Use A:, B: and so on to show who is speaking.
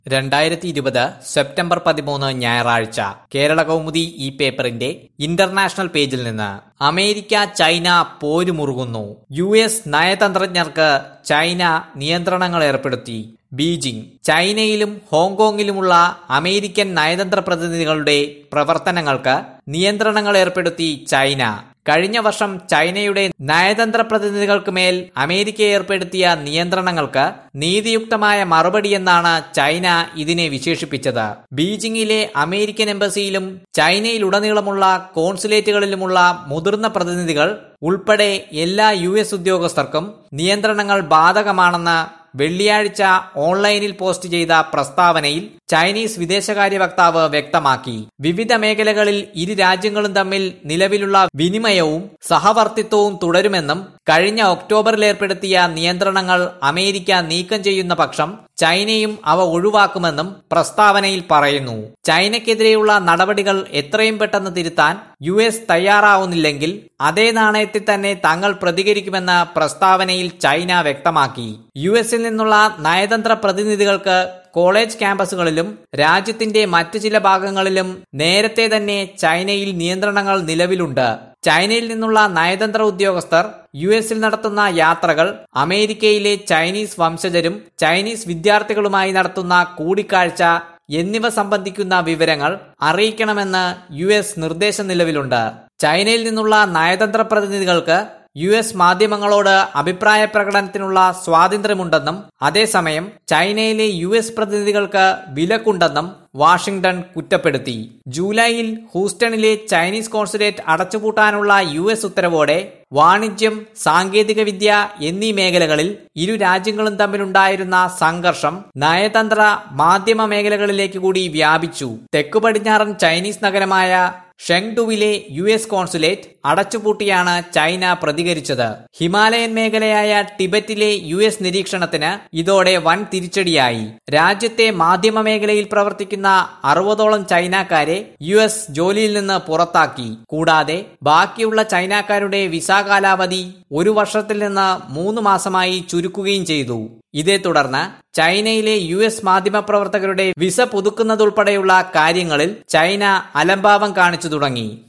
A: 2020 September 13 ഞായറാഴ്ച കേരള കൗമുദി ഈ പേപ്പറിന്റെ ഇന്റർനാഷണൽ പേജിൽ നിന്ന് അമേരിക്ക ചൈന പോരുമുറുകുന്നു. US നയതന്ത്രജ്ഞർക്ക് ചൈന നിയന്ത്രണങ്ങൾ ഏർപ്പെടുത്തി. ബീജിംഗ്. ചൈനയിലും ഹോങ്കോങ്ങിലുമുള്ള അമേരിക്കൻ നയതന്ത്ര പ്രതിനിധികളുടെ പ്രവർത്തനങ്ങൾക്ക് നിയന്ത്രണങ്ങൾ ഏർപ്പെടുത്തി ചൈന. കഴിഞ്ഞ വർഷം ചൈനയുടെ നയതന്ത്ര പ്രതിനിധികൾക്ക് മേൽ അമേരിക്ക ഏർപ്പെടുത്തിയ നിയന്ത്രണങ്ങൾക്ക് നീതിയുക്തമായ മറുപടിയെന്നാണ് ചൈന ഇതിനെ വിശേഷിപ്പിച്ചത്. ബീജിംഗിലെ അമേരിക്കൻ എംബസിയിലും ചൈനയിലുടനീളമുള്ള കോൺസുലേറ്റുകളിലുമുള്ള മുതിർന്ന പ്രതിനിധികൾ ഉൾപ്പെടെ എല്ലാ US ഉദ്യോഗസ്ഥർക്കും നിയന്ത്രണങ്ങൾ ബാധകമാണെന്ന് വെള്ളിയാഴ്ച ഓൺലൈനിൽ പോസ്റ്റ് ചെയ്ത പ്രസ്താവനയിൽ ചൈനീസ് വിദേശകാര്യ വക്താവ് വ്യക്തമാക്കി. വിവിധ മേഖലകളിൽ ഇരു രാജ്യങ്ങളും തമ്മിൽ നിലവിലുള്ള വിനിമയവും സഹവർത്തിത്വവും തുടരുമെന്നും കഴിഞ്ഞ ഒക്ടോബറിൽ ഏർപ്പെടുത്തിയ നിയന്ത്രണങ്ങൾ അമേരിക്ക നീക്കം ചെയ്യുന്ന പക്ഷം ചൈനയും അവ ഒഴിവാക്കുമെന്നും പ്രസ്താവനയിൽ പറയുന്നു. ചൈനയ്ക്കെതിരെയുള്ള നടപടികൾ എത്രയും പെട്ടെന്ന് തിരുത്താൻ US തയ്യാറാവുന്നില്ലെങ്കിൽ അതേ നാണയത്തിൽ തന്നെ തങ്ങൾ പ്രതികരിക്കുമെന്ന് പ്രസ്താവനയിൽ ചൈന വ്യക്തമാക്കി. US നിന്നുള്ള നയതന്ത്ര പ്രതിനിധികൾക്ക് കോളേജ് ക്യാമ്പസുകളിലും രാജ്യത്തിന്റെ മറ്റു ചില ഭാഗങ്ങളിലും നേരത്തെ തന്നെ ചൈനയിൽ നിയന്ത്രണങ്ങൾ നിലവിലുണ്ട്. ചൈനയിൽ നിന്നുള്ള നയതന്ത്ര ഉദ്യോഗസ്ഥർ US നടത്തുന്ന യാത്രകൾ, അമേരിക്കയിലെ ചൈനീസ് വംശജരും ചൈനീസ് വിദ്യാർത്ഥികളുമായി നടത്തുന്ന കൂടിക്കാഴ്ച എന്നിവ സംബന്ധിക്കുന്ന വിവരങ്ങൾ അറിയിക്കണമെന്ന് US നിർദ്ദേശം നിലവിലുണ്ട്. ചൈനയിൽ നിന്നുള്ള നയതന്ത്ര പ്രതിനിധികൾക്ക് US മാധ്യമങ്ങളോട് അഭിപ്രായ പ്രകടനത്തിനുള്ള സ്വാതന്ത്ര്യമുണ്ടെന്നും അതേസമയം ചൈനയിലെ US പ്രതിനിധികൾക്ക് വിലക്കുണ്ടെന്നും വാഷിംഗ്ടൺ കുറ്റപ്പെടുത്തി. ജൂലൈയിൽ ഹൂസ്റ്റണിലെ ചൈനീസ് കോൺസുലേറ്റ് അടച്ചുപൂട്ടാനുള്ള US ഉത്തരവോടെ വാണിജ്യം, സാങ്കേതികവിദ്യ എന്നീ മേഖലകളിൽ ഇരു രാജ്യങ്ങളും തമ്മിലുണ്ടായിരുന്ന സംഘർഷം നയതന്ത്ര മാധ്യമ മേഖലകളിലേക്ക് കൂടി വ്യാപിച്ചു. തെക്കു പടിഞ്ഞാറൻ ചൈനീസ് നഗരമായ ഷെങ്ഡുവിലെ US കോൺസുലേറ്റ് അടച്ചുപൂട്ടിയാണ് ചൈന പ്രതികരിച്ചത്. ഹിമാലയൻ മേഖലയായ ടിബറ്റിലെ US നിരീക്ഷണത്തിന് ഇതോടെ വൻ തിരിച്ചടിയായി. രാജ്യത്തെ മാധ്യമ മേഖലയിൽ പ്രവർത്തിക്കുന്ന 60ഓളം ചൈനക്കാരെ US ജോലിയിൽ നിന്ന് പുറത്താക്കി. കൂടാതെ ബാക്കിയുള്ള ചൈനക്കാരുടെ വിസ കാലാവധി 1 വർഷത്തിൽ നിന്ന് 3 മാസമായി ചുരുക്കുകയും ചെയ്തു. ഇതേ തുടർന്ന് ചൈനയിലെ US മാധ്യമപ്രവർത്തകരുടെ വിസ പുതുക്കുന്നതുൾപ്പെടെയുള്ള കാര്യങ്ങളിൽ ചൈന അലംഭാവം കാണിച്ചു തുടങ്ങി.